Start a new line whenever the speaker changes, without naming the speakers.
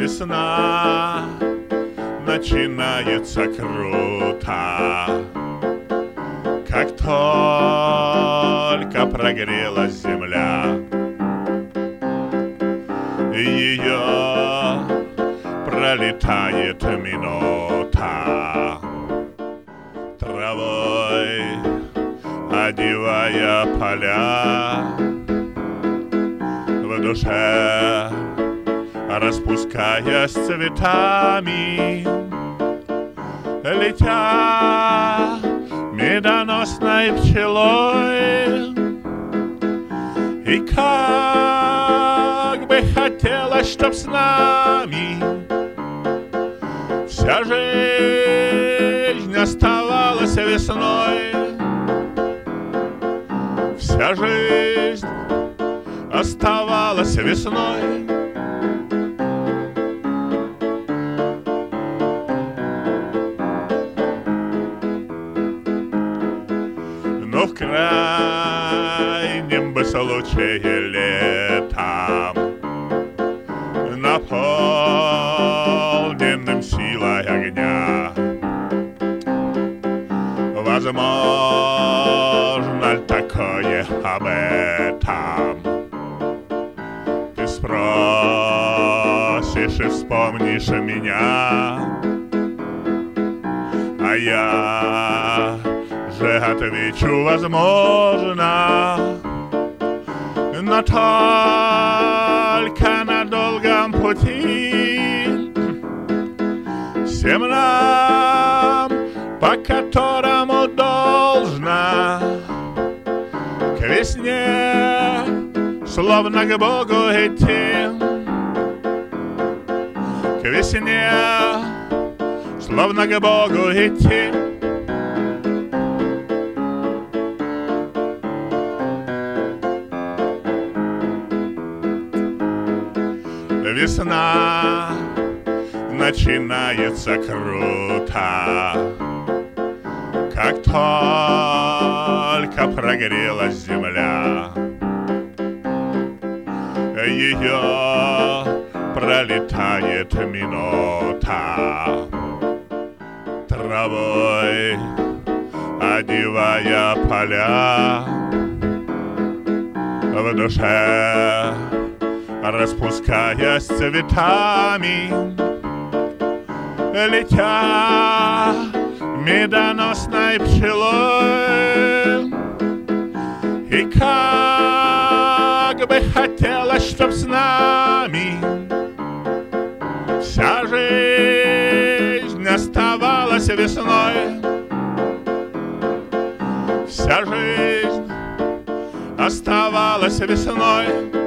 Весна начинается круто, как только прогрелась земля. Ее пролетает минута, травой одевая поля. В душе распускаясь цветами, летя медоносной пчелой. И как бы хотелось, чтоб с нами вся жизнь оставалась весной. Вся жизнь оставалась весной. Но в крайнем бы случае летом, наполненным силой огня, возможно ли такое об этом? Ты спросишь и вспомнишь меня, а я же отвечу, возможно, но только на долгом пути, всем нам, по которому должно к весне словно к Богу идти. К весне словно к Богу идти. Весна начинается круто, как только прогрелась земля. Ее пролетает минута, травой одевая поля. В душе распускаясь цветами, летя медоносной пчелой. И как бы хотелось, чтоб с нами вся жизнь оставалась весной. Вся жизнь оставалась весной.